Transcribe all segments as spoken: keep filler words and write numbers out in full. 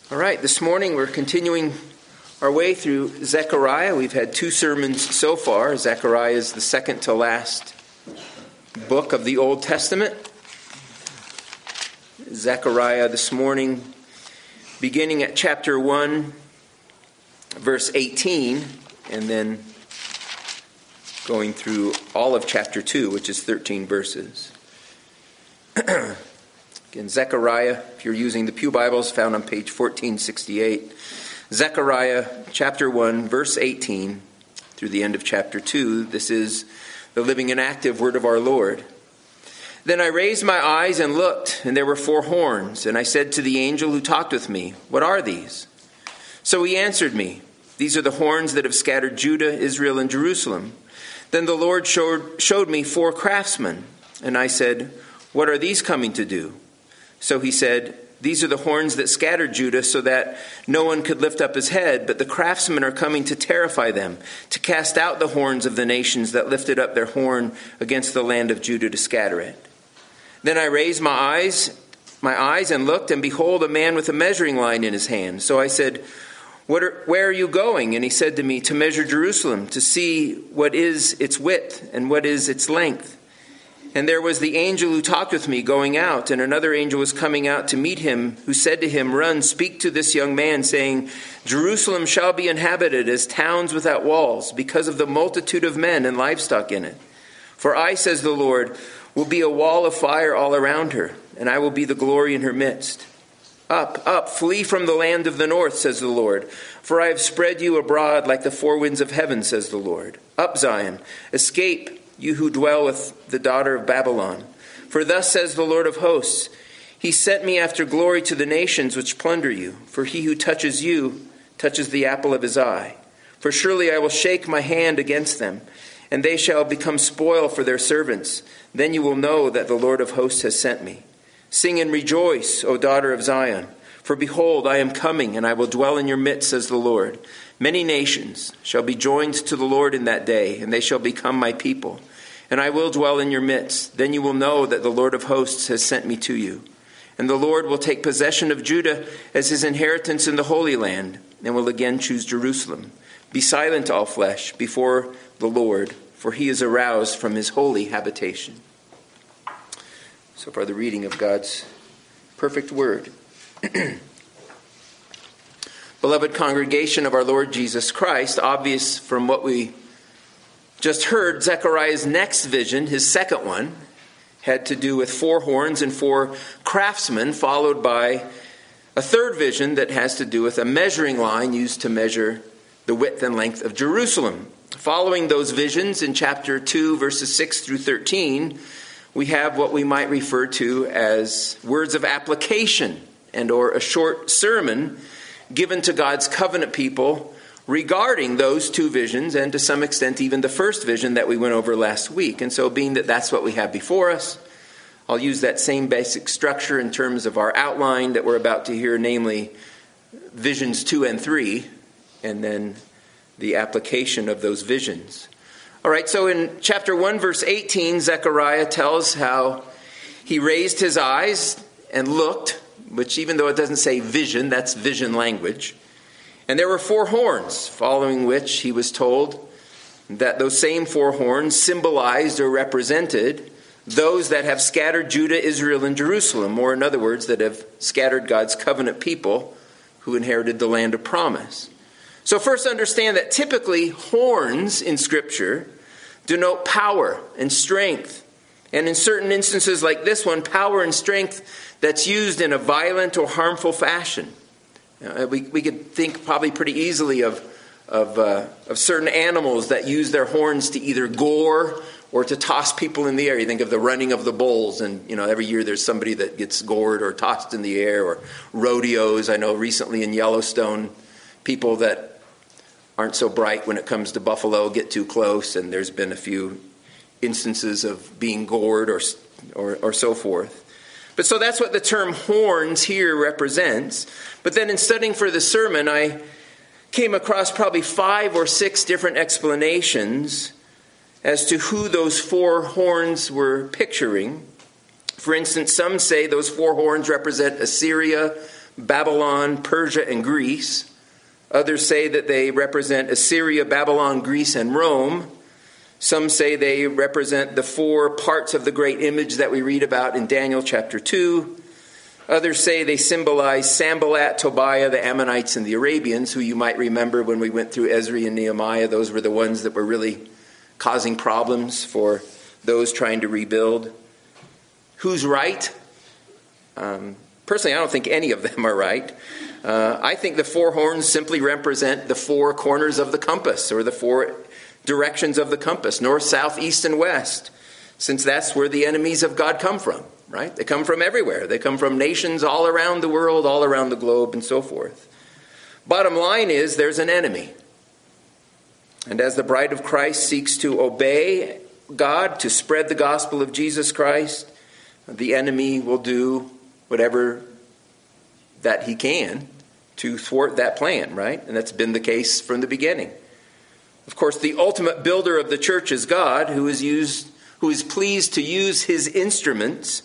All right, this morning we're continuing our way through Zechariah. We've had two sermons so far. Zechariah is the second to last book of the Old Testament. Zechariah this morning, beginning at chapter one, verse eighteen, and then going through all of chapter two, which is thirteen verses. Again, Zechariah, if you're using the Pew Bibles, found on page fourteen sixty-eight. Zechariah chapter one, verse eighteen, through the end of chapter two. This is the living and active word of our Lord. Then I raised my eyes and looked, and there were four horns. And I said to the angel who talked with me, "What are these?" So he answered me, "These are the horns that have scattered Judah, Israel, and Jerusalem." Then the Lord showed, showed me four craftsmen. And I said, "What are these coming to do?" So he said, "These are the horns that scattered Judah so that no one could lift up his head, but the craftsmen are coming to terrify them, to cast out the horns of the nations that lifted up their horn against the land of Judah to scatter it." Then I raised my eyes, my eyes and looked, and behold, a man with a measuring line in his hand. So I said, What are, where are you going?" And he said to me, "To measure Jerusalem, to see what is its width and what is its length." And there was the angel who talked with me going out, and another angel was coming out to meet him, who said to him, "Run, speak to this young man, saying, Jerusalem shall be inhabited as towns without walls, because of the multitude of men and livestock in it. For I, says the Lord, will be a wall of fire all around her, and I will be the glory in her midst. Up, up, flee from the land of the north, says the Lord, for I have spread you abroad like the four winds of heaven, says the Lord. Up, Zion, escape, you who dwell with the daughter of Babylon. For thus says the Lord of hosts, He sent me after glory to the nations which plunder you. For he who touches you touches the apple of his eye. For surely I will shake my hand against them, and they shall become spoil for their servants. Then you will know that the Lord of hosts has sent me. Sing and rejoice, O daughter of Zion. For behold, I am coming, and I will dwell in your midst, says the Lord. Many nations shall be joined to the Lord in that day, and they shall become my people. And I will dwell in your midst. Then you will know that the Lord of hosts has sent me to you. And the Lord will take possession of Judah as his inheritance in the Holy Land, and will again choose Jerusalem. Be silent, all flesh, before the Lord, for he is aroused from his holy habitation. So far, the reading of God's perfect word. Beloved congregation of our Lord Jesus Christ, obvious from what we just heard, Zechariah's next vision, his second one, had to do with four horns and four craftsmen, followed by a third vision that has to do with a measuring line used to measure the width and length of Jerusalem. Following those visions in chapter two, verses six through thirteen, we have what we might refer to as words of application and or a short sermon given to God's covenant people regarding those two visions, and to some extent even the first vision that we went over last week. And so being that that's what we have before us, I'll use that same basic structure in terms of our outline that we're about to hear, namely visions two and three, and then the application of those visions. All right, so in chapter one, verse eighteen, Zechariah tells how he raised his eyes and looked, which even though it doesn't say vision, that's vision language. And there were four horns, following which he was told that those same four horns symbolized or represented those that have scattered Judah, Israel, and Jerusalem, or in other words, that have scattered God's covenant people who inherited the land of promise. So first understand that typically horns in Scripture denote power and strength. And in certain instances like this one, power and strength that's used in a violent or harmful fashion. Uh, we, we could think probably pretty easily of, of, uh, of certain animals that use their horns to either gore or to toss people in the air. You think of the running of the bulls, and you know every year there's somebody that gets gored or tossed in the air, or rodeos. I know recently in Yellowstone, people that aren't so bright when it comes to buffalo get too close, and there's been a few instances of being gored or or, or so forth. But so that's what the term horns here represents. But then in studying for the sermon, I came across probably five or six different explanations as to who those four horns were picturing. For instance, some say those four horns represent Assyria, Babylon, Persia, and Greece. Others say that they represent Assyria, Babylon, Greece, and Rome. Some say they represent the four parts of the great image that we read about in Daniel chapter two. Others say they symbolize Sanballat, Tobiah, the Ammonites, and the Arabians, who you might remember when we went through Ezra and Nehemiah. Those were the ones that were really causing problems for those trying to rebuild. Who's right? Um, personally, I don't think any of them are right. Uh, I think the four horns simply represent the four corners of the compass, or the four directions of the compass, north, south, east, and west, since that's where the enemies of God come from, right? They come from everywhere. They come from nations all around the world, all around the globe, and so forth. Bottom line is, there's an enemy. And as the bride of Christ seeks to obey God, to spread the gospel of Jesus Christ, the enemy will do whatever that he can to thwart that plan, right? And that's been the case from the beginning. Of course, the ultimate builder of the church is God, who is used, who is pleased to use his instruments.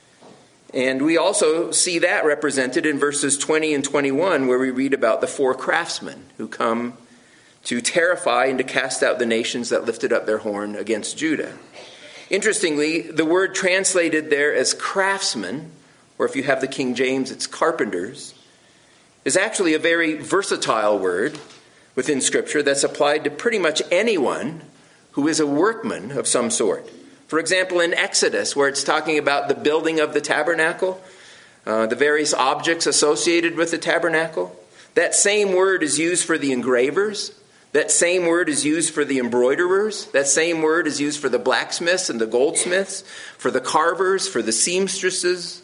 And we also see that represented in verses twenty and twenty-one, where we read about the four craftsmen who come to terrify and to cast out the nations that lifted up their horn against Judah. Interestingly, the word translated there as craftsmen, or if you have the King James, it's carpenters, is actually a very versatile word within Scripture that's applied to pretty much anyone who is a workman of some sort. For example, in Exodus, where it's talking about the building of the tabernacle, uh, the various objects associated with the tabernacle, that same word is used for the engravers. That same word is used for the embroiderers. That same word is used for the blacksmiths and the goldsmiths, for the carvers, for the seamstresses.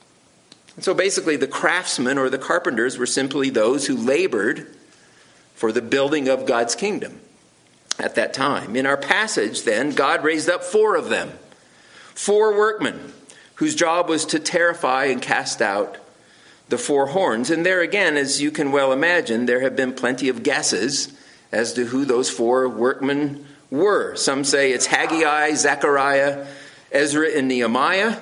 And so basically the craftsmen or the carpenters were simply those who labored for the building of God's kingdom at that time. In our passage, then, God raised up four of them, four workmen whose job was to terrify and cast out the four horns. And there again, as you can well imagine, there have been plenty of guesses as to who those four workmen were. Some say it's Haggai, Zechariah, Ezra, and Nehemiah.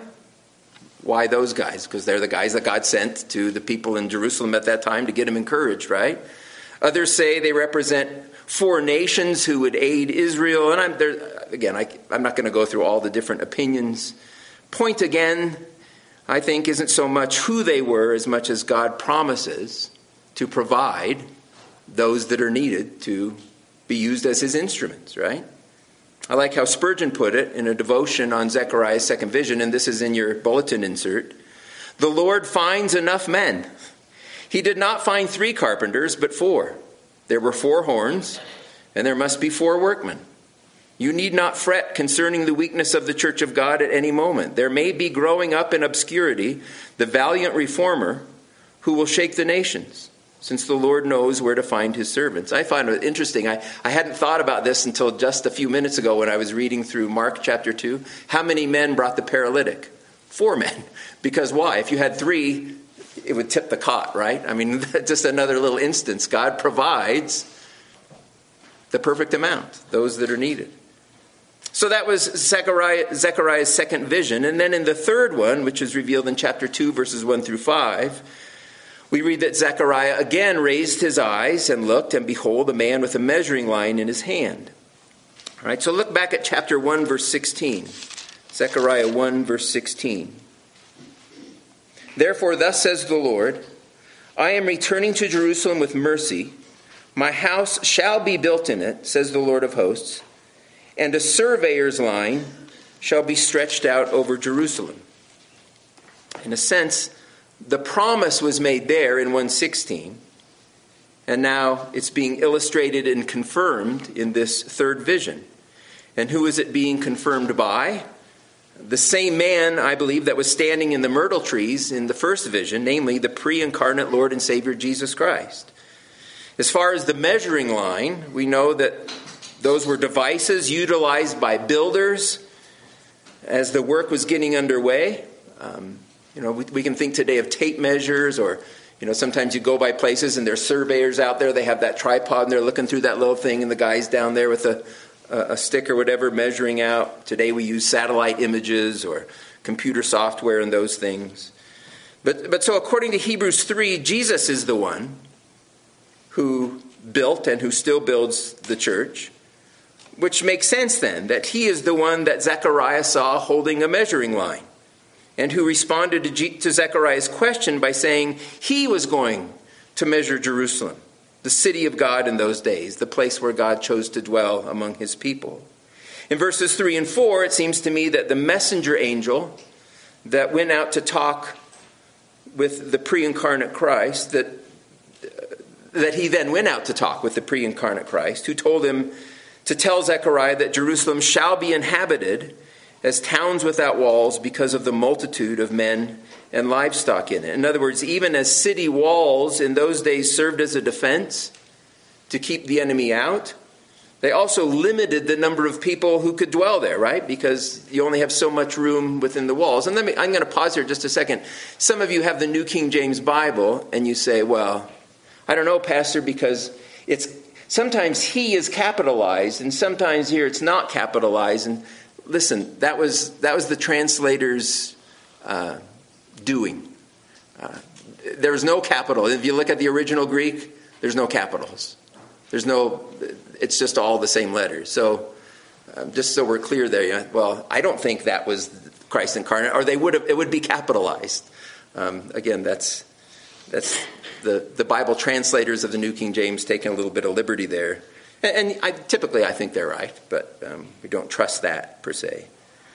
Why those guys? Because they're the guys that God sent to the people in Jerusalem at that time to get them encouraged, right? Others say they represent four nations who would aid Israel. And I'm there again, I, I'm not going to go through all the different opinions. Point again, I think, isn't so much who they were as much as God promises to provide those that are needed to be used as his instruments, right? I like how Spurgeon put it in a devotion on Zechariah's second vision, and this is in your bulletin insert. The Lord finds enough men. He did not find three carpenters, but four. There were four horns, and there must be four workmen. You need not fret concerning the weakness of the church of God at any moment. There may be growing up in obscurity the valiant reformer who will shake the nations, since the Lord knows where to find his servants. I find it interesting. I, I hadn't thought about this until just a few minutes ago when I was reading through Mark chapter two. How many men brought the paralytic? Four men. Because why? If you had three, it would tip the cot, right? I mean, just another little instance. God provides the perfect amount, those that are needed. So that was Zechariah, Zechariah's second vision. And then in the third one, which is revealed in chapter two, verses one through five, we read that Zechariah again raised his eyes and looked, and behold, a man with a measuring line in his hand. All right, so look back at chapter one, verse sixteen. Zechariah one, verse sixteen. Therefore, thus says the Lord, I am returning to Jerusalem with mercy. My house shall be built in it, says the Lord of hosts, and a surveyor's line shall be stretched out over Jerusalem. In a sense, the promise was made there in one sixteen, and now it's being illustrated and confirmed in this third vision. And who is it being confirmed by? The same man, I believe, that was standing in the myrtle trees in the first vision, namely the pre-incarnate Lord and Savior Jesus Christ. As far as the measuring line, we know that those were devices utilized by builders as the work was getting underway. Um, You know, we, we can think today of tape measures, or, you know, sometimes you go by places and there's surveyors out there. They have that tripod and they're looking through that little thing, and the guy's down there with a, a, a stick or whatever measuring out. Today we use satellite images or computer software and those things. But, but so according to Hebrews three, Jesus is the one who built and who still builds the church, which makes sense then, that he is the one that Zechariah saw holding a measuring line, and who responded to, G- to Zechariah's question by saying he was going to measure Jerusalem, the city of God in those days, the place where God chose to dwell among his people. In verses three and four, it seems to me that the messenger angel that went out to talk with the pre-incarnate Christ, that, that he then went out to talk with the pre-incarnate Christ, who told him to tell Zechariah that Jerusalem shall be inhabited as towns without walls because of the multitude of men and livestock in it. In other words, even as city walls in those days served as a defense to keep the enemy out, they also limited the number of people who could dwell there, right? Because you only have so much room within the walls. And let me, I'm going to pause here just a second. Some of you have the New King James Bible, and you say, well, I don't know, Pastor, because it's sometimes he is capitalized, and sometimes here it's not capitalized. And listen, that was that was the translator's uh, doing. Uh, there was no capital. If you look at the original Greek, there's no capitals. There's no, it's just all the same letters. So um, just so we're clear there, yeah, well, I don't think that was Christ incarnate, or they would have, it would be capitalized. Um, again, that's that's the, the Bible translators of the New King James taking a little bit of liberty there. And, and I, typically I think they're right, but um, we don't trust that per se.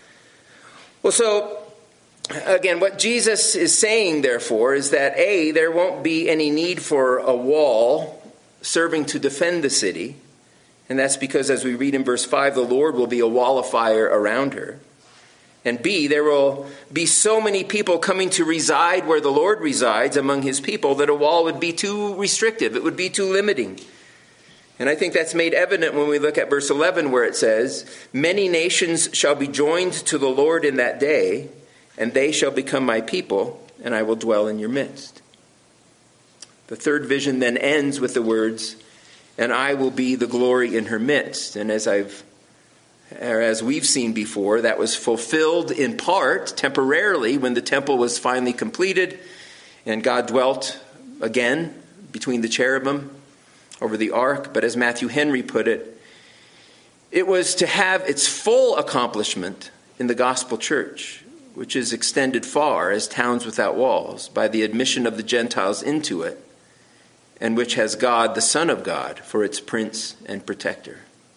Well, so again, what Jesus is saying, therefore, is that A, there won't be any need for a wall serving to defend the city. And that's because, as we read in verse five, the Lord will be a wall of fire around her. And B, there will be so many people coming to reside where the Lord resides among his people that a wall would be too restrictive. It would be too limiting. And I think that's made evident when we look at verse eleven, where it says, many nations shall be joined to the Lord in that day, and they shall become my people, and I will dwell in your midst. The third vision then ends with the words, and I will be the glory in her midst. And as I've, or as we've seen before, that was fulfilled in part, temporarily, when the temple was finally completed, and God dwelt again between the cherubim over the ark. But as Matthew Henry put it, it was to have its full accomplishment in the gospel church, which is extended far as towns without walls, by the admission of the Gentiles into it, and which has God, the Son of God, for its prince and protector.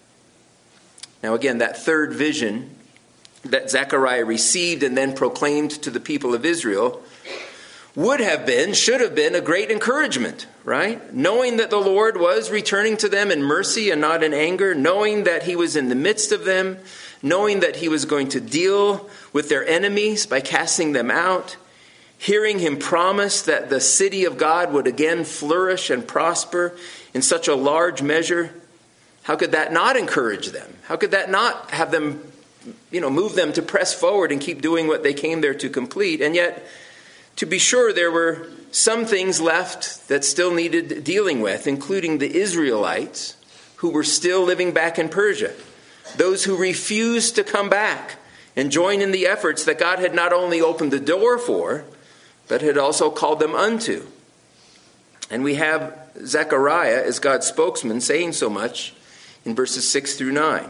Now again, that third vision that Zechariah received and then proclaimed to the people of Israel would have been, should have been, a great encouragement, right? Knowing that the Lord was returning to them in mercy and not in anger, knowing that he was in the midst of them, knowing that he was going to deal with their enemies by casting them out, hearing him promise that the city of God would again flourish and prosper in such a large measure. How could that not encourage them? How could that not have them, you know, move them to press forward and keep doing what they came there to complete? And yet, to be sure, there were some things left that still needed dealing with, including the Israelites who were still living back in Persia, those who refused to come back and join in the efforts that God had not only opened the door for, but had also called them unto. And we have Zechariah as God's spokesman saying so much in verses six through nine.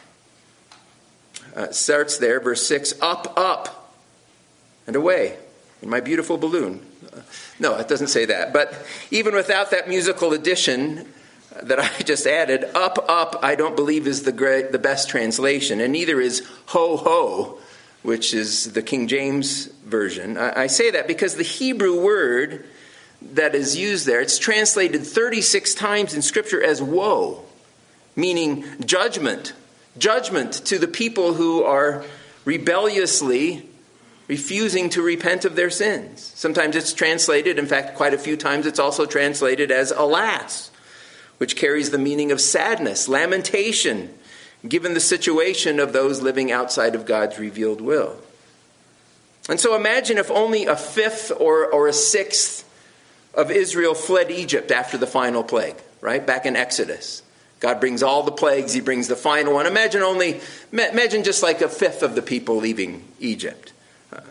Uh, it starts there, verse six, up, up, and away in my beautiful balloon. Uh, no, it doesn't say that. But even without that musical addition that I just added, up, up, I don't believe is the great, the best translation. And neither is ho, ho, which is the King James Version. I say that because the Hebrew word that is used there, it's translated thirty-six times in Scripture as woe, meaning judgment. Judgment to the people who are rebelliously refusing to repent of their sins. Sometimes it's translated, in fact, quite a few times it's also translated as alas, which carries the meaning of sadness, lamentation, given the situation of those living outside of God's revealed will. And so imagine if only a fifth or, or a sixth of Israel fled Egypt after the final plague, right? Back in Exodus. God brings all the plagues, he brings the final one. Imagine only, imagine just like a fifth of the people leaving Egypt. Uh,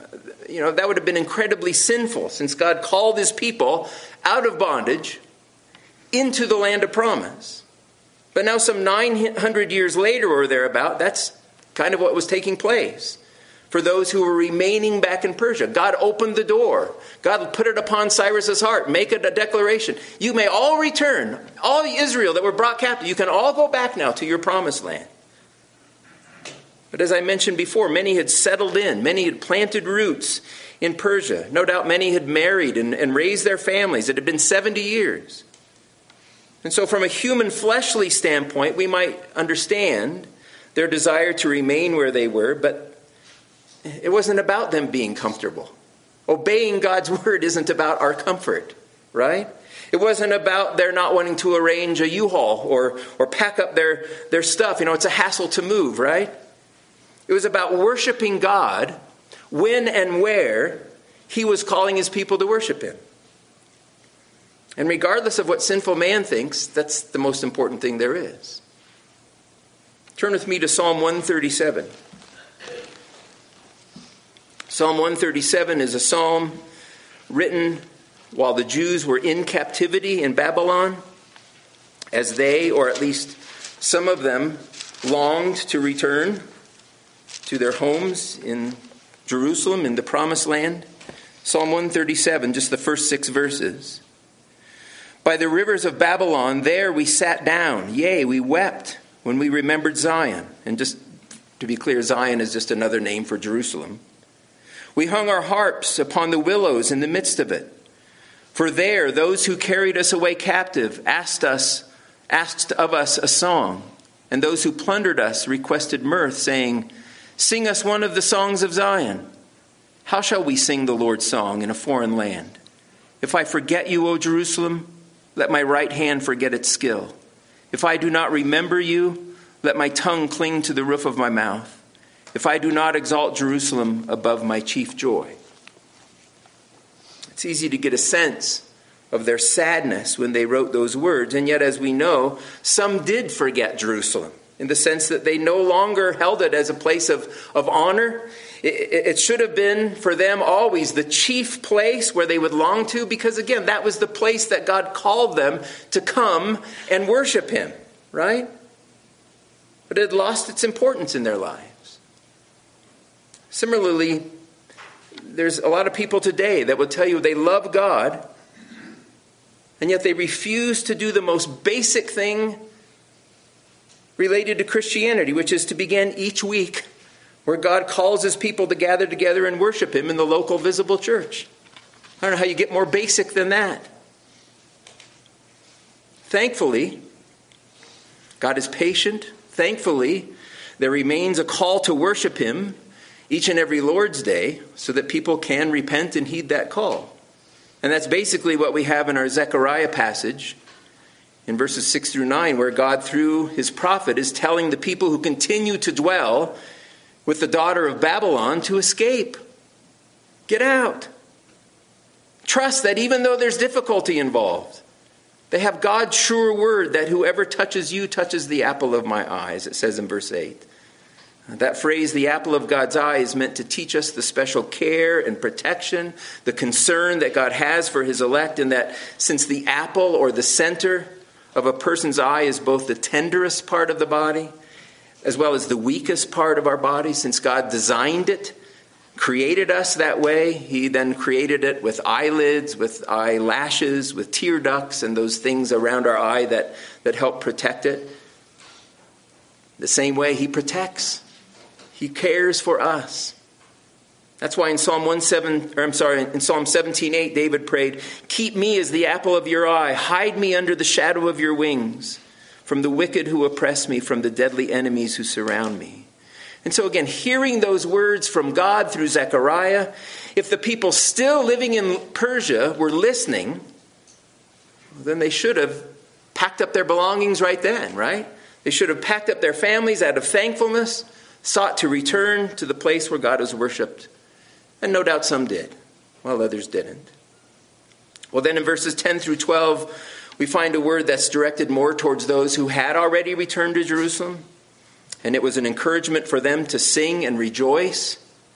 you know, that would have been incredibly sinful, since God called his people out of bondage into the land of promise. But now some nine hundred years later or thereabout, that's kind of what was taking place for those who were remaining back in Persia. God opened the door. God put it upon Cyrus's heart. Make it a declaration. You may all return. All Israel that were brought captive, you can all go back now to your promised land. But as I mentioned before, many had settled in. Many had planted roots in Persia. No doubt many had married and, and raised their families. It had been seventy years. And so from a human fleshly standpoint, we might understand their desire to remain where they were, but it wasn't about them being comfortable. Obeying God's word isn't about our comfort, right? It wasn't about their not wanting to arrange a U-Haul or, or pack up their, their stuff. You know, it's a hassle to move, right? It was about worshiping God when and where he was calling his people to worship him. And regardless of what sinful man thinks, that's the most important thing there is. Turn with me to Psalm one thirty-seven. Psalm one thirty-seven is a psalm written while the Jews were in captivity in Babylon, as they, or at least some of them, longed to return to their homes in Jerusalem, in the promised land. Psalm one thirty-seven, just the first six verses. By the rivers of Babylon, there we sat down. Yea, we wept when we remembered Zion. And just to be clear, Zion is just another name for Jerusalem. We hung our harps upon the willows in the midst of it. For there, those who carried us away captive asked us, asked of us a song. And those who plundered us requested mirth, saying, sing us one of the songs of Zion. How shall we sing the Lord's song in a foreign land? If I forget you, O Jerusalem, let my right hand forget its skill. If I do not remember you, let my tongue cling to the roof of my mouth. If I do not exalt Jerusalem above my chief joy. It's easy to get a sense of their sadness when they wrote those words. And yet, as we know, some did forget Jerusalem, in the sense that they no longer held it as a place of, of honor. It, it should have been for them always the chief place where they would long to, because again, that was the place that God called them to come and worship him, right? But it had lost its importance in their lives. Similarly, there's a lot of people today that will tell you they love God, and yet they refuse to do the most basic thing related to Christianity, which is to begin each week where God calls his people to gather together and worship him in the local visible church. I don't know how you get more basic than that. Thankfully, God is patient. Thankfully, there remains a call to worship him each and every Lord's Day so that people can repent and heed that call. And that's basically what we have in our Zechariah passage in verses six through nine, where God, through his prophet, is telling the people who continue to dwell with the daughter of Babylon to escape. Get out. Trust that even though there's difficulty involved, they have God's sure word that whoever touches you touches the apple of my eye, as it says in verse eight. That phrase, the apple of God's eye, is meant to teach us the special care and protection, the concern that God has for his elect, and that since the apple or the center of a person's eye is both the tenderest part of the body as well as the weakest part of our body, since God designed it, created us that way, he then created it with eyelids, with eyelashes, with tear ducts, and those things around our eye that, that help protect it. The same way he protects. He cares for us. That's why in Psalm one seven, or I'm sorry, in Psalm seventeen eight, David prayed, keep me as the apple of your eye, hide me under the shadow of your wings, from the wicked who oppress me, from the deadly enemies who surround me. And so again, hearing those words from God through Zechariah, if the people still living in Persia were listening, then they should have packed up their belongings right then, right? They should have packed up their families out of thankfulness, sought to return to the place where God was worshipped. And no doubt some did, while others didn't. Well, then in verses ten through twelve, we find a word that's directed more towards those who had already returned to Jerusalem. And it was an encouragement for them to sing and rejoice.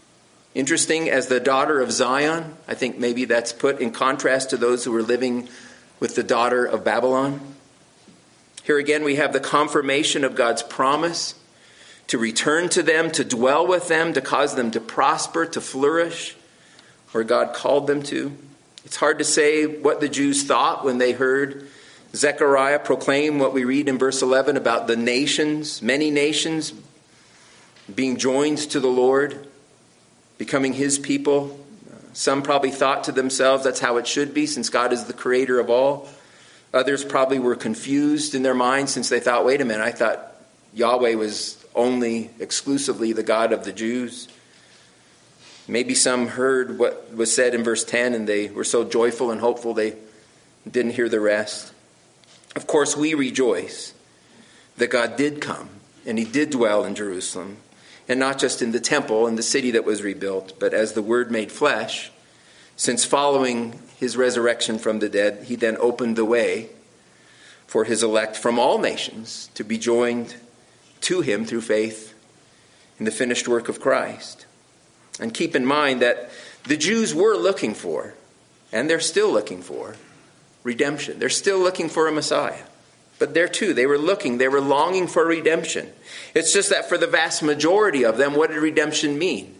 Interesting, as the daughter of Zion, I think maybe that's put in contrast to those who were living with the daughter of Babylon. Here again we have the confirmation of God's promise to return to them, to dwell with them, to cause them to prosper, to flourish where God called them to. It's hard to say what the Jews thought when they heard Zechariah proclaim what we read in verse eleven about the nations, many nations being joined to the Lord, becoming his people. Some probably thought to themselves that's how it should be since God is the creator of all. Others probably were confused in their minds since they thought, wait a minute, I thought Yahweh was only exclusively the God of the Jews. Maybe some heard what was said in verse ten and they were so joyful and hopeful they didn't hear the rest. Of course, we rejoice that God did come and he did dwell in Jerusalem, and not just in the temple and the city that was rebuilt, but as the Word made flesh. Since following his resurrection from the dead, he then opened the way for his elect from all nations to be joined to him through faith in the finished work of Christ. And keep in mind that the Jews were looking for, and they're still looking for, redemption. They're still looking for a Messiah. But there too, they were looking, they were longing for redemption. It's just that for the vast majority of them, what did redemption mean?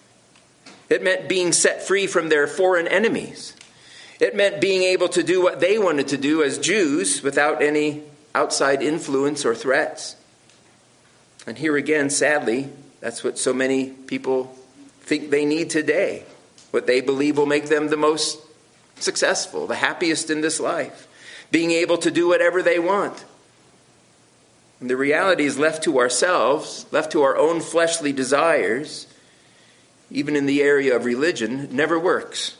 It meant being set free from their foreign enemies. It meant being able to do what they wanted to do as Jews without any outside influence or threats. And here again, sadly, that's what so many people think they need today. What they believe will make them the most successful, the happiest in this life. Being able to do whatever they want. And the reality is, left to ourselves, left to our own fleshly desires, even in the area of religion, it never works.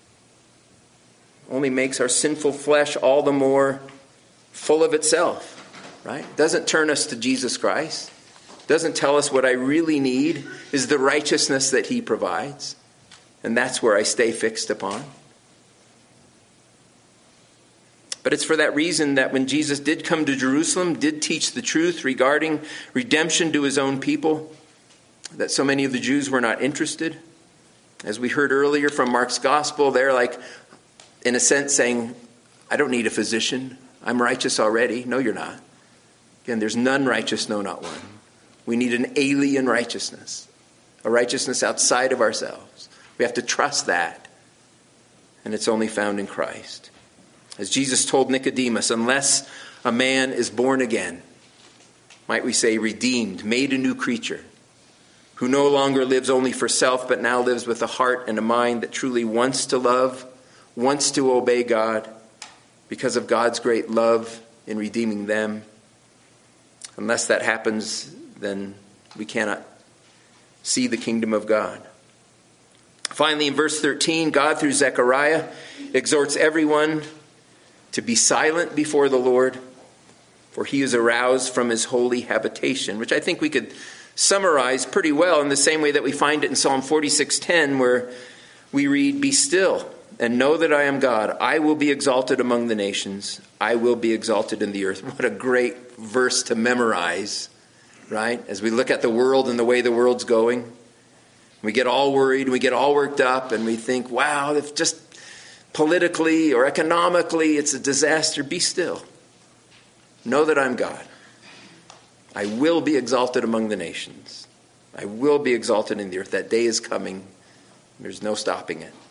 Only makes our sinful flesh all the more full of itself, right? Doesn't turn us to Jesus Christ. Doesn't tell us what I really need is the righteousness that he provides. And that's where I stay fixed upon. But it's for that reason that when Jesus did come to Jerusalem, did teach the truth regarding redemption to his own people, that so many of the Jews were not interested. As we heard earlier from Mark's gospel, they're like, in a sense, saying, I don't need a physician. I'm righteous already. No, you're not. Again, there's none righteous, no, not one. We need an alien righteousness, a righteousness outside of ourselves. We have to trust that. And it's only found in Christ. As Jesus told Nicodemus, unless a man is born again, might we say redeemed, made a new creature, who no longer lives only for self, but now lives with a heart and a mind that truly wants to love, wants to obey God, because of God's great love in redeeming them. Unless that happens, then we cannot see the kingdom of God. Finally, in verse thirteen, God, through Zechariah, exhorts everyone to be silent before the Lord, for he is aroused from his holy habitation, which I think we could summarize pretty well in the same way that we find it in Psalm forty-six ten, where we read, be still and know that I am God. I will be exalted among the nations. I will be exalted in the earth. What a great verse to memorize, right? As we look at the world and the way the world's going, we get all worried, we get all worked up, and we think, wow, if just politically or economically it's a disaster. Be still. Know that I'm God. I will be exalted among the nations. I will be exalted in the earth. That day is coming. There's no stopping it.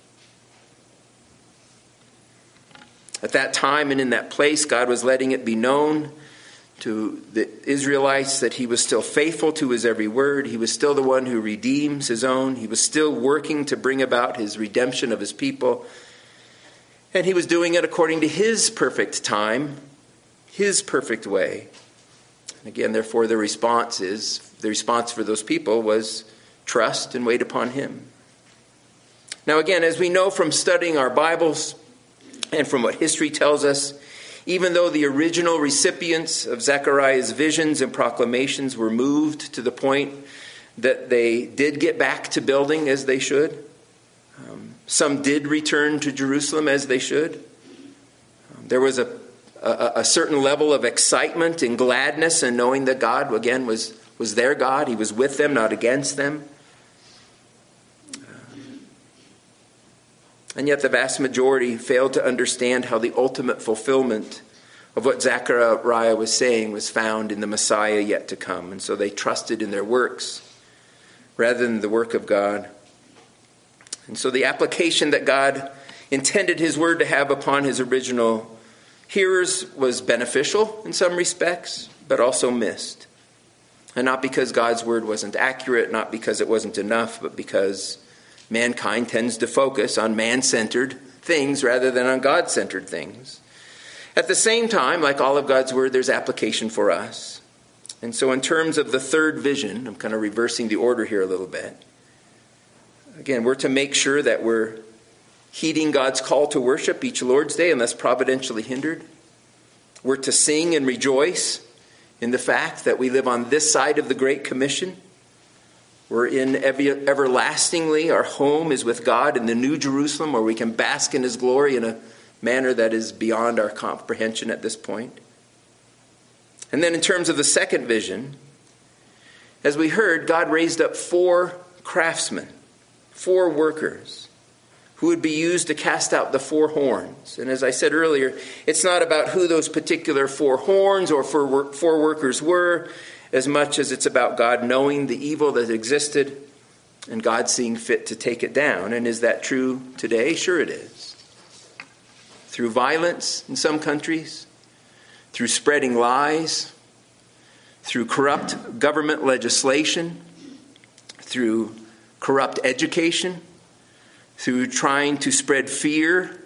At that time and in that place, God was letting it be known to the Israelites that he was still faithful to his every word. He was still the one who redeems his own. He was still working to bring about his redemption of his people. And he was doing it according to his perfect time, his perfect way. And again, therefore, the response is, the response for those people was trust and wait upon him. Now again, as we know from studying our Bibles and from what history tells us, even though the original recipients of Zechariah's visions and proclamations were moved to the point that they did get back to building as they should, um, some did return to Jerusalem as they should. Um, there was a, a, a certain level of excitement and gladness in knowing that God, again, was, was their God. He was with them, not against them. And yet the vast majority failed to understand how the ultimate fulfillment of what Zechariah was saying was found in the Messiah yet to come. And so they trusted in their works rather than the work of God. And so the application that God intended his word to have upon his original hearers was beneficial in some respects, but also missed. And not because God's word wasn't accurate, not because it wasn't enough, but because mankind tends to focus on man-centered things rather than on God-centered things. At the same time, like all of God's word, there's application for us. And so in terms of the third vision, I'm kind of reversing the order here a little bit. Again, we're to make sure that we're heeding God's call to worship each Lord's Day unless providentially hindered. We're to sing and rejoice in the fact that we live on this side of the Great Commission. We're in ever, everlastingly. Our home is with God in the New Jerusalem, where we can bask in his glory in a manner that is beyond our comprehension at this point. And then in terms of the second vision, as we heard, God raised up four craftsmen, four workers, who would be used to cast out the four horns. And as I said earlier, it's not about who those particular four horns or four workers were, as much as it's about God knowing the evil that existed and God seeing fit to take it down. And is that true today? Sure it is. Through violence in some countries, through spreading lies, through corrupt government legislation, through corrupt education, through trying to spread fear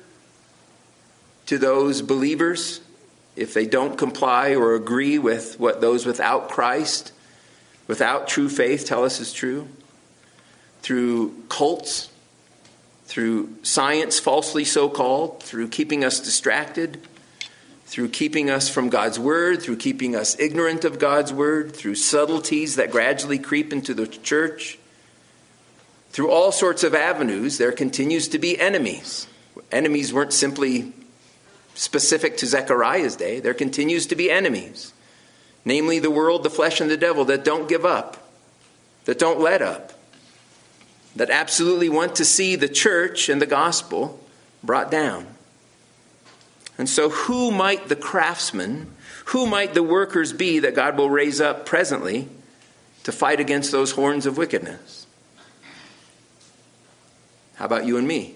to those believers if they don't comply or agree with what those without Christ, without true faith, tell us is true, through cults, through science falsely so-called, through keeping us distracted, through keeping us from God's word, through keeping us ignorant of God's word, through subtleties that gradually creep into the church. Through all sorts of avenues, there continues to be enemies. Enemies weren't simply specific to Zechariah's day. There continues to be enemies, namely the world, the flesh, and the devil, that don't give up, that don't let up, that absolutely want to see the church and the gospel brought down. And so who might the craftsmen, who might the workers be that God will raise up presently to fight against those horns of wickedness? How about you and me?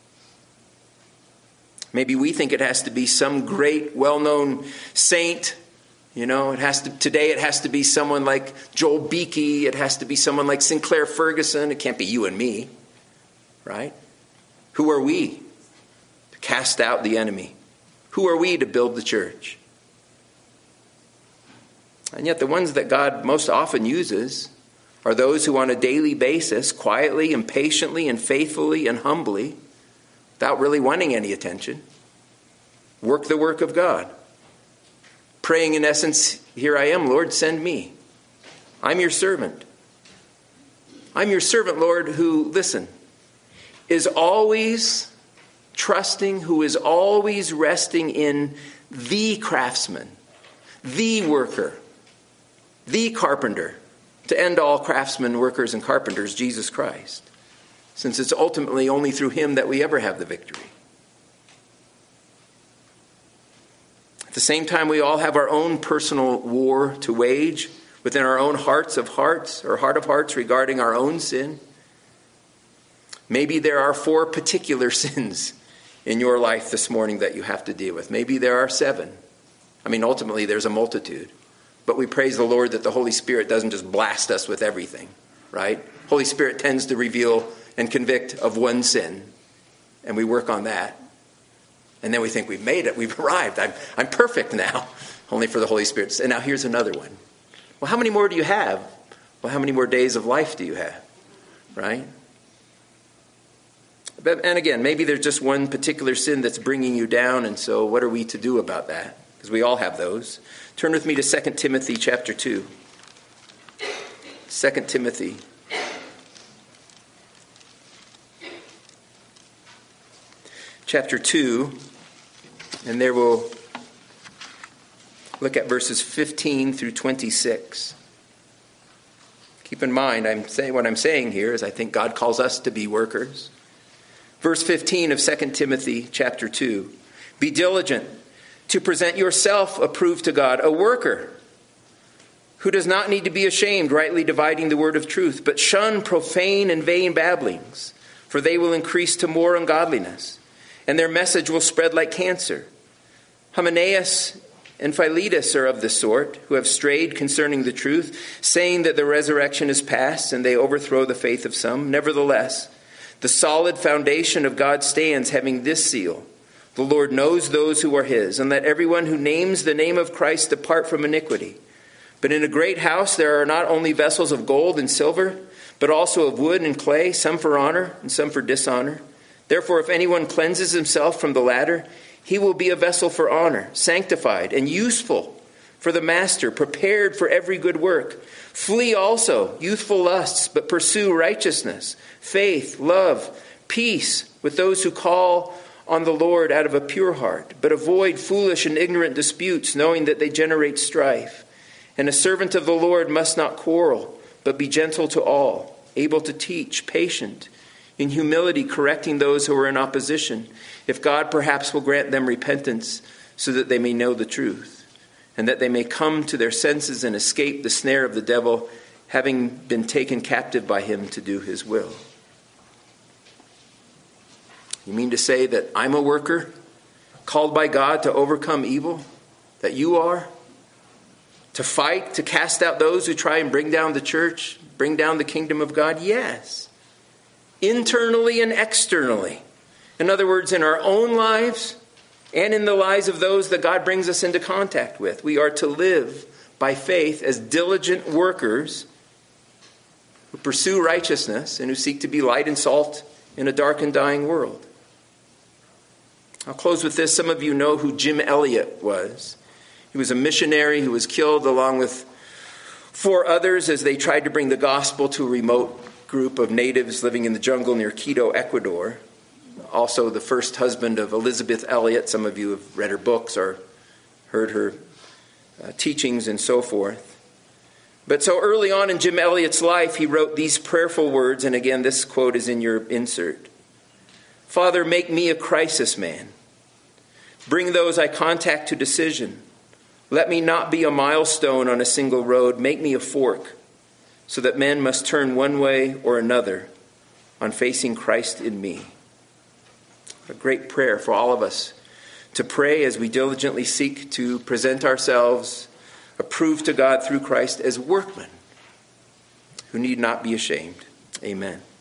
Maybe we think it has to be some great, well-known saint. You know, it has to today it has to be someone like Joel Beakey. It has to be someone like Sinclair Ferguson. It can't be you and me, right? Who are we to cast out the enemy? Who are we to build the church? And yet the ones that God most often uses are those who on a daily basis, quietly and patiently and faithfully and humbly, without really wanting any attention, work the work of God. Praying in essence, here I am, Lord, send me. I'm your servant. I'm your servant, Lord, who, listen, is always trusting, who is always resting in the craftsman, the worker, the carpenter, to end all craftsmen, workers, and carpenters, Jesus Christ, since it's ultimately only through him that we ever have the victory. At the same time, we all have our own personal war to wage within our own hearts of hearts, or heart of hearts, regarding our own sin. Maybe there are four particular sins in your life this morning that you have to deal with. Maybe there are seven. I mean, ultimately, there's a multitude. But we praise the Lord that the Holy Spirit doesn't just blast us with everything, right? Holy Spirit tends to reveal and convict of one sin, and we work on that. And then we think we've made it, we've arrived, I'm, I'm perfect now, only for the Holy Spirit to say, now here's another one. Well, how many more do you have? Well, how many more days of life do you have, right? But, and again, maybe there's just one particular sin that's bringing you down, and so what are we to do about that? Because we all have those. Turn with me to Second Timothy chapter two. Second Timothy. Chapter two, and there we'll look at verses fifteen through twenty-six. Keep in mind, I'm saying what I'm saying here is I think God calls us to be workers. Verse fifteen of Second Timothy chapter two. Be diligent to present yourself approved to God, a worker who does not need to be ashamed, rightly dividing the word of truth, but shun profane and vain babblings, for they will increase to more ungodliness, and their message will spread like cancer. Hymenaeus and Philetus are of the sort, who have strayed concerning the truth, saying that the resurrection is past, and they overthrow the faith of some. Nevertheless, the solid foundation of God stands, having this seal: the Lord knows those who are his, and let everyone who names the name of Christ depart from iniquity. But in a great house there are not only vessels of gold and silver, but also of wood and clay, some for honor and some for dishonor. Therefore, if anyone cleanses himself from the latter, he will be a vessel for honor, sanctified and useful for the master, prepared for every good work. Flee also youthful lusts, but pursue righteousness, faith, love, peace with those who call on the Lord out of a pure heart. But avoid foolish and ignorant disputes, knowing that they generate strife. And a servant of the Lord must not quarrel, but be gentle to all, able to teach, patient, in humility correcting those who are in opposition, if God perhaps will grant them repentance, so that they may know the truth, and that they may come to their senses and escape the snare of the devil, having been taken captive by him to do his will. You mean to say that I'm a worker, called by God to overcome evil, that you are? To fight, to cast out those who try and bring down the church, bring down the kingdom of God? Yes. Internally and externally. In other words, in our own lives and in the lives of those that God brings us into contact with. We are to live by faith as diligent workers who pursue righteousness and who seek to be light and salt in a dark and dying world. I'll close with this. Some of you know who Jim Elliot was. He was a missionary who was killed along with four others as they tried to bring the gospel to a remote group of natives living in the jungle near Quito, Ecuador. Also the first husband of Elisabeth Elliot. Some of you have read her books or heard her uh, teachings and so forth. But so early on in Jim Elliot's life, he wrote these prayerful words, and again, this quote is in your insert. Father, make me a crisis man. Bring those I contact to decision. Let me not be a milestone on a single road. Make me a fork, so that men must turn one way or another on facing Christ in me. A great prayer for all of us to pray as we diligently seek to present ourselves approved to God through Christ as workmen who need not be ashamed. Amen.